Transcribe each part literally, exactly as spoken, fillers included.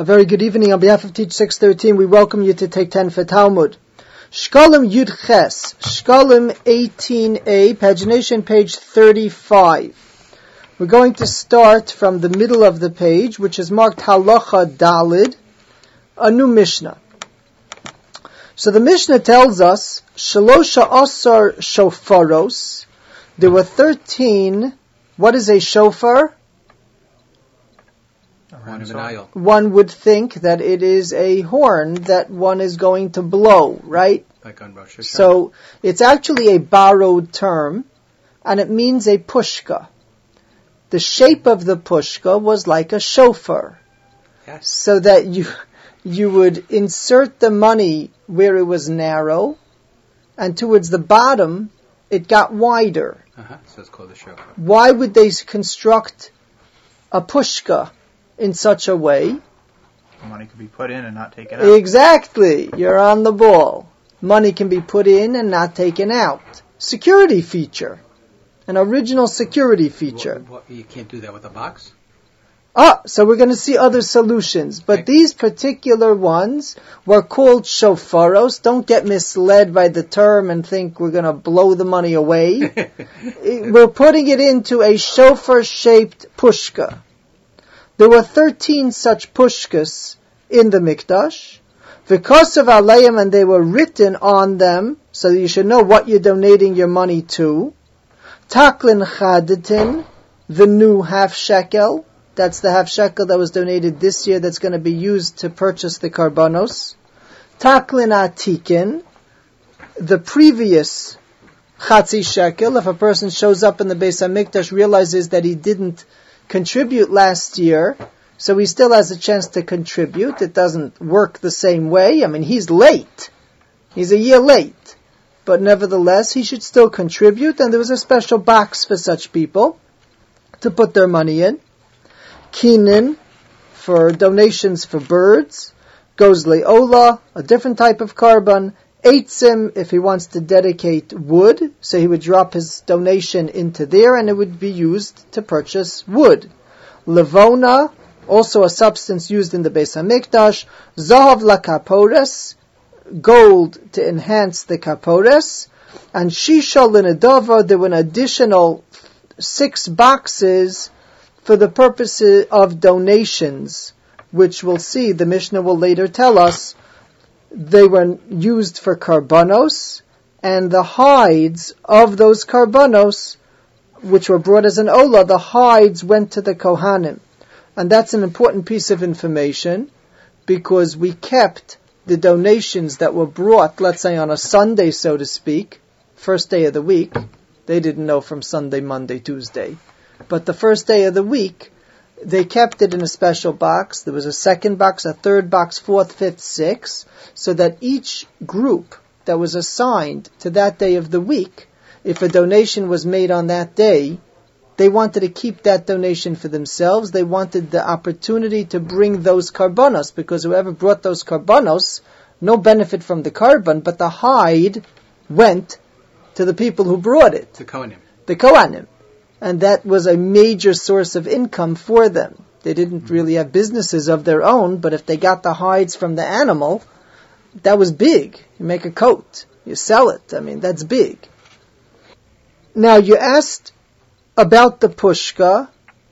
A very good evening. On behalf of Teach six thirteen, we welcome you to Take ten for Talmud. Shkalim Yud Ches, Shkalim eighteen a, pagination page thirty-five. We're going to start from the middle of the page, which is marked Halacha Dalid, a new Mishnah. So the Mishnah tells us, Shalosha Asar Shofaros, there were thirteen, what is a shofar? One would think that it is a horn that one is going to blow, right? Like on Rosh Hashanah. So it's actually a borrowed term, and it means a pushka. The shape of the pushka was like a shofar, Yes. so that you you would insert the money where it was narrow, and towards the bottom it got wider. Uh-huh. So it's called a shofar. Why would they construct a pushka in such a way? Money could be put in and not taken out. Exactly. You're on the ball. Money can be put in and not taken out. Security feature. An original security feature. What, what, you can't do that with a box? Ah, so we're going to see other solutions. But Right. These particular ones were called shofaros. Don't get misled by the term and think we're going to blow the money away. We're putting it into a shofar-shaped pushka. There were thirteen such pushkas in the Mikdash. V'kosav aleim, and they were written on them, so that you should know what you're donating your money to. Taklin chadatin, the new half shekel. That's the half shekel that was donated this year that's going to be used to purchase the karbanos. Taklin atikin, the previous chatzi shekel. If a person shows up in the Beis HaMikdash, realizes that he didn't contribute last year, so he still has a chance to contribute. It doesn't work the same way. I mean, he's late. He's a year late. But nevertheless, he should still contribute, and there was a special box for such people to put their money in. Kinin, for donations for birds. Goes le'ola, a different type of carbon. Eitzim, if he wants to dedicate wood, so he would drop his donation into there and it would be used to purchase wood. Levona, also a substance used in the Beis HaMikdash. Zahav la kapores, gold to enhance the kapores. And Shisha l'nedava, there were an additional six boxes for the purposes of donations, which we'll see, the Mishnah will later tell us, they were used for karbanos, and the hides of those karbanos, which were brought as an olah, the hides went to the Kohanim. And that's an important piece of information, because we kept the donations that were brought, let's say on a Sunday, so to speak, first day of the week. They didn't know from Sunday, Monday, Tuesday. But the first day of the week, they kept it in a special box. There was a second box, a third box, fourth, fifth, sixth, so that each group that was assigned to that day of the week, if a donation was made on that day, they wanted to keep that donation for themselves. They wanted the opportunity to bring those karbanos, because whoever brought those karbanos, no benefit from the carbon, but the hide went to the people who brought it. The Kohanim. The Kohanim. And that was a major source of income for them. They didn't really have businesses of their own, but if they got the hides from the animal, that was big. You make a coat, you sell it. I mean, that's big. Now, you asked about the pushka.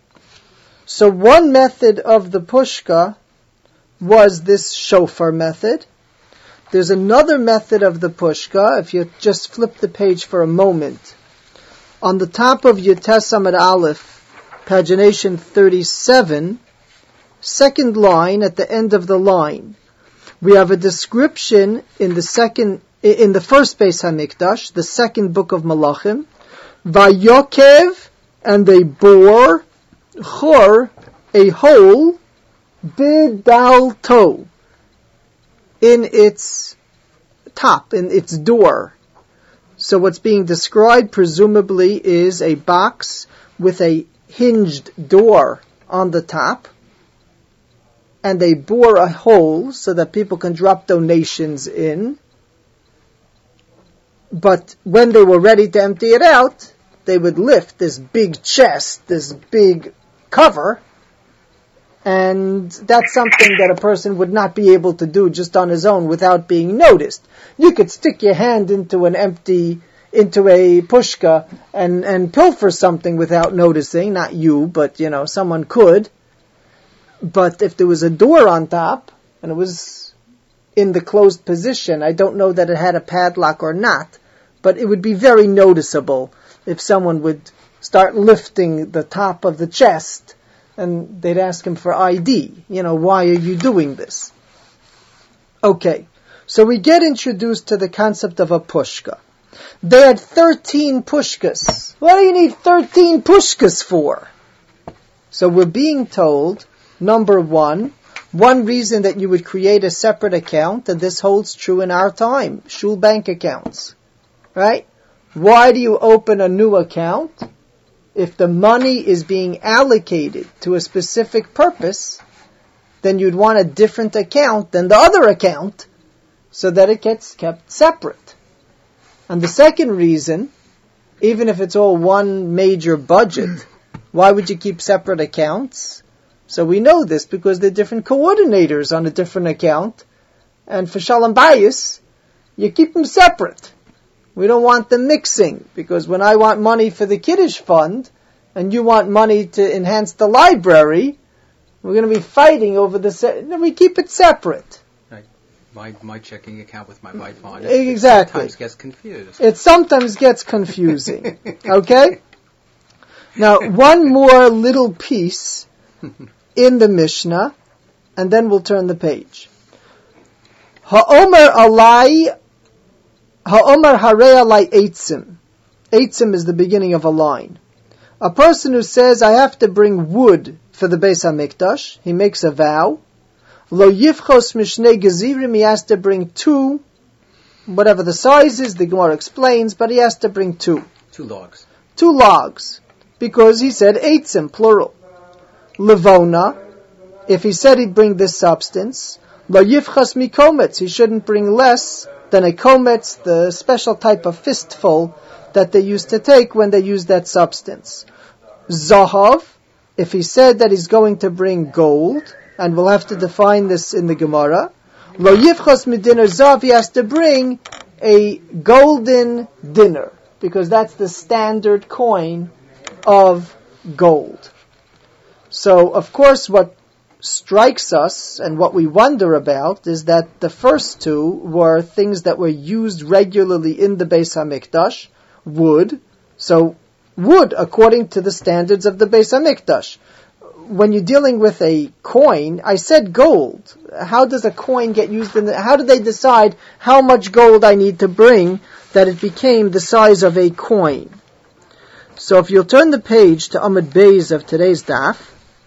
So one method of the pushka was this shofar method. There's another method of the pushka. If you just flip the page for a moment, on the top of Yutes Amud Aleph, pagination thirty-seven, second line at the end of the line, we have a description in the second, in the first Beis HaMikdash, the second book of Malachim, Vayokev, and they bore, Chor, a hole, Bidalto, in its top, in its door. So what's being described presumably is a box with a hinged door on the top, and they bore a hole so that people can drop donations in. But when they were ready to empty it out, they would lift this big chest, this big cover, And that's something that a person would not be able to do just on his own without being noticed. You could stick your hand into an empty, into a pushka and, and pilfer something without noticing. Not you, but, you know, someone could. But if there was a door on top, and it was in the closed position, I don't know that it had a padlock or not, but it would be very noticeable if someone would start lifting the top of the chest, and they'd ask him for I D. You know, why are you doing this? Okay, so we get introduced to the concept of a pushka. They had thirteen pushkas. What do you need thirteen pushkas for? So we're being told, number one, one reason that you would create a separate account, and this holds true in our time, shul bank accounts. Right? Why do you open a new account? If the money is being allocated to a specific purpose, then you'd want a different account than the other account so that it gets kept separate. And the second reason, even if it's all one major budget, why would you keep separate accounts? So we know this because they're different coordinators on a different account. And for Shalom Bayis, you keep them separate. We don't want them mixing, because when I want money for the Kiddush fund, and you want money to enhance the library, we're going to be fighting over the... Se- no, we keep it separate. Right. My my checking account with my bite fund. Exactly. It sometimes gets confused. It sometimes gets confusing. Okay? Now, one more little piece in the Mishnah, and then we'll turn the page. Ha'omer alai... Ha'omar harei alai eitzim. Eitzim is the beginning of a line. A person who says, I have to bring wood for the Beis HaMikdash, he makes a vow. Lo yifchos mishnei gezirim, he has to bring two, whatever the size is, the Gemara explains, but he has to bring two. Two logs. Two logs. Because he said eitzim, plural. Levona, if he said he'd bring this substance, lo yifchas mikometz, he shouldn't bring less than a kometz, the special type of fistful that they used to take when they used that substance. Zahav, if he said that he's going to bring gold, and we'll have to define this in the Gemara, lo yifchos midiner zav, he has to bring a golden dinner, because that's the standard coin of gold. So, of course, what strikes us and what we wonder about is that the first two were things that were used regularly in the Beis HaMikdash, wood. So, wood according to the standards of the Beis HaMikdash. When you're dealing with a coin, I said gold. How does a coin get used in the, how do they decide how much gold I need to bring that it became the size of a coin? So if you'll turn the page to Amud Beis of today's daf,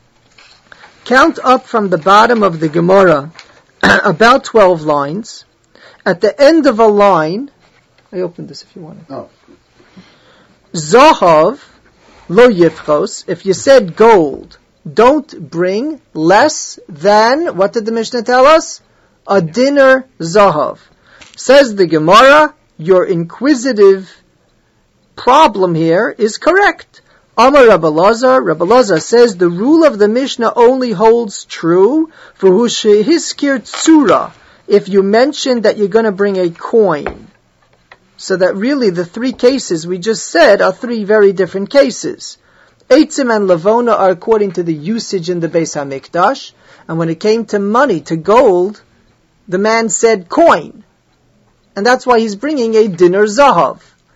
count up from the bottom of the Gemara about twelve lines. At the end of a line, I opened this if you want it. Oh. Zahav, lo yifchos, if you said gold, don't bring less than, what did the Mishnah tell us? A dinner zahav. Says the Gemara, your inquisitive problem here is correct. Amar Rabbi Lazar, Rabbi Lazar says the rule of the Mishnah only holds true for hu shehiskir tzura, if you mention that you're going to bring a coin. So that really the three cases we just said are three very different cases. Eitzim and Levona are according to the usage in the Beis HaMikdash, and when it came to money, to gold, the man said coin. And that's why he's bringing a dinner zahav.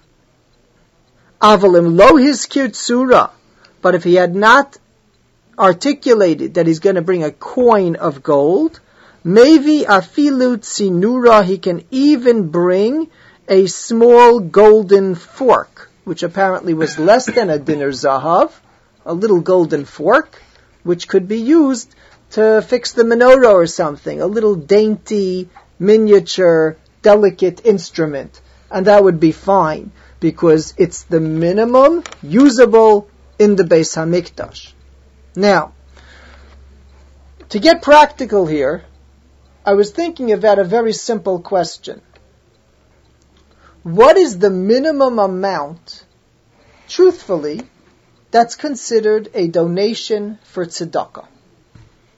Avalim lo hiskir tzura, but if he had not articulated that he's going to bring a coin of gold, maybe afilu tzinura, he can even bring a small golden fork, which apparently was less than a dinner zahav, a little golden fork, which could be used to fix the menorah or something, a little dainty, miniature, delicate instrument. And that would be fine, because it's the minimum usable in the Beis HaMikdash. Now, to get practical here, I was thinking about a very simple question. What is the minimum amount, truthfully, that's considered a donation for tzedakah?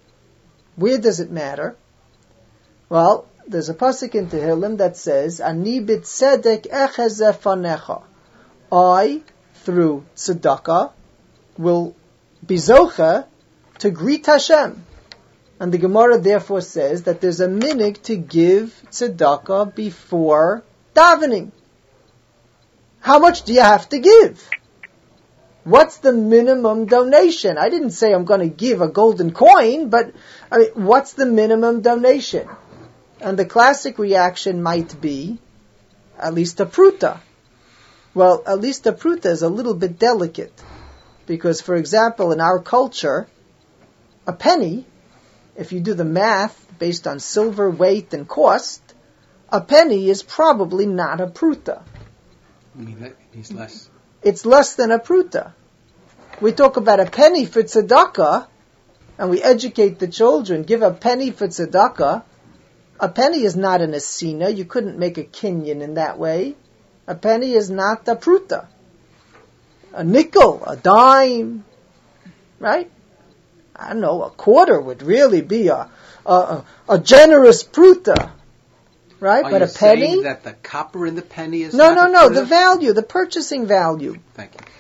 Where does it matter? Well, there's a pasuk in Tehillim that says, Ani b'tzedek echezeh fanecha. I, through tzedakah, will be zocha to greet Hashem. And the Gemara therefore says that there's a minig to give tzedakah before davening. How much do you have to give? What's the minimum donation? I didn't say I'm going to give a golden coin, but I mean, what's the minimum donation? And the classic reaction might be, at least a pruta. Well, at least a pruta is a little bit delicate. Because, for example, in our culture, a penny, if you do the math based on silver weight and cost, a penny is probably not a pruta. I mean, that means less. It's less than a pruta. We talk about a penny for tzedakah, and we educate the children, give a penny for tzedakah. A penny is not an asina. You couldn't make a kinyan in that way. A penny is not a pruta. A nickel, a dime, right? I don't know, a quarter would really be a a, a generous pruta, right? Are but you a penny? saying that the copper in the penny is no, not no, a no. pruta? The value, the purchasing value. Thank you.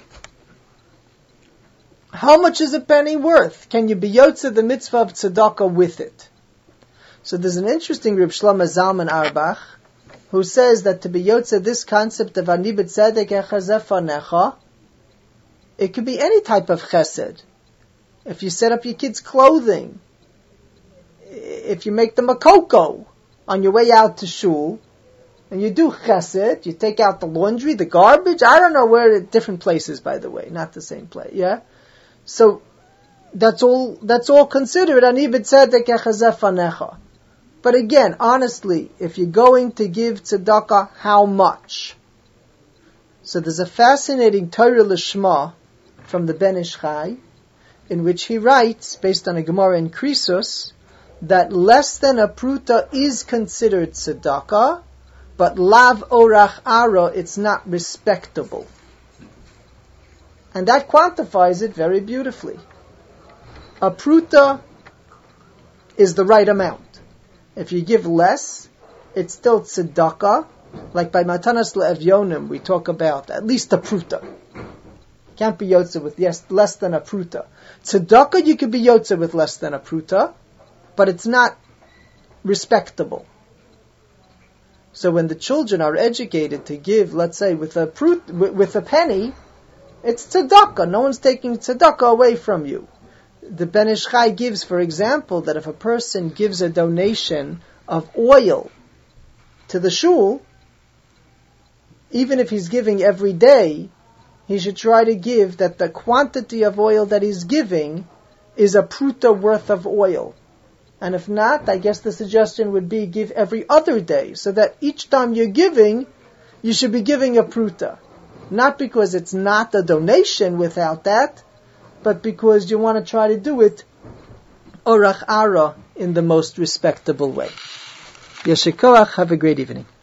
How much is a penny worth? Can you be yotze the mitzvah of tzedakah with it? So there's an interesting Reb Shlomo Zalman Auerbach who says that to be yotze this concept of ani b'tzedek echazeh fanecha, it could be any type of chesed. If you set up your kids' clothing, if you make them a cocoa on your way out to shul, and you do chesed, you take out the laundry, the garbage, I don't know where, different places by the way, not the same place, yeah? So, that's all, that's all considered ani b'tzedek echazeh fanecha. But again, honestly, if you're going to give tzedakah, how much? So there's a fascinating Torah Lishma from the Ben Ish Chai, in which he writes, based on a Gemara in Krisos, that less than a pruta is considered tzedakah, but lav orach ara, it's not respectable. And that quantifies it very beautifully. A pruta is the right amount. If you give less, it's still tzedakah. Like by Matanas Le'evyonim, we talk about at least a pruta. Can't be yotze with yes, less than a pruta. Tzedakah, you could be yotze with less than a pruta, but it's not respectable. So when the children are educated to give, let's say, with a prut, with, with a penny, it's tzedakah. No one's taking tzedakah away from you. The Ben Ish Chai gives, for example, that if a person gives a donation of oil to the shul, even if he's giving every day, he should try to give that the quantity of oil that he's giving is a pruta worth of oil. And if not, I guess the suggestion would be give every other day, so that each time you're giving, you should be giving a pruta. Not because it's not a donation without that, but because you want to try to do it orach ara in the most respectable way. Yeshikoach, have a great evening.